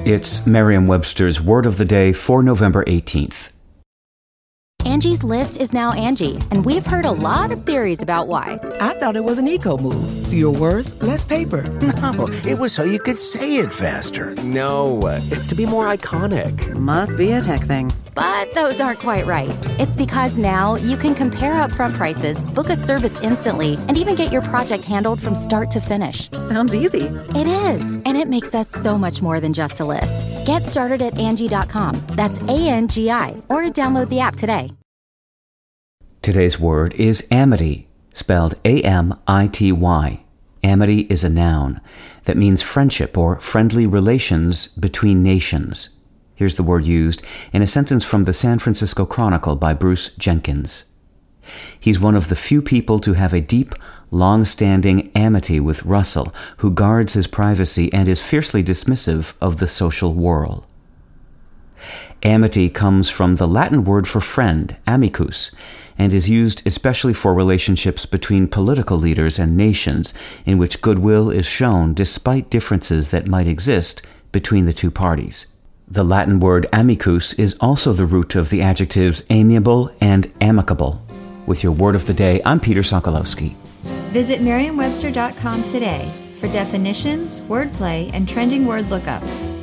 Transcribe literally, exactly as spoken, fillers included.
It's Merriam-Webster's Word of the Day for November eighteenth. Angie's List is now Angie, and we've heard a lot of theories about why. I thought it was an eco move. Fewer words, less paper. No, it was so you could say it faster. No, it's to be more iconic. Must be a tech thing. But those aren't quite right. It's because now you can compare upfront prices, book a service instantly, and even get your project handled from start to finish. Sounds easy. It is, and it makes us so much more than just a list. Get started at Angie dot com. That's A N G I, or download the app today. Today's word is amity, spelled A M I T Y. Amity is a noun that means friendship or friendly relations between nations. Here's the word used in a sentence from the San Francisco Chronicle by Bruce Jenkins. He's one of the few people to have a deep, long-standing amity with Russell, who guards his privacy and is fiercely dismissive of the social whirl. Amity comes from the Latin word for friend, amicus, and is used especially for relationships between political leaders and nations in which goodwill is shown despite differences that might exist between the two parties. The Latin word amicus is also the root of the adjectives amiable and amicable. With your Word of the Day, I'm Peter Sokolowski. Visit Merriam Webster dot com today for definitions, wordplay, and trending word lookups.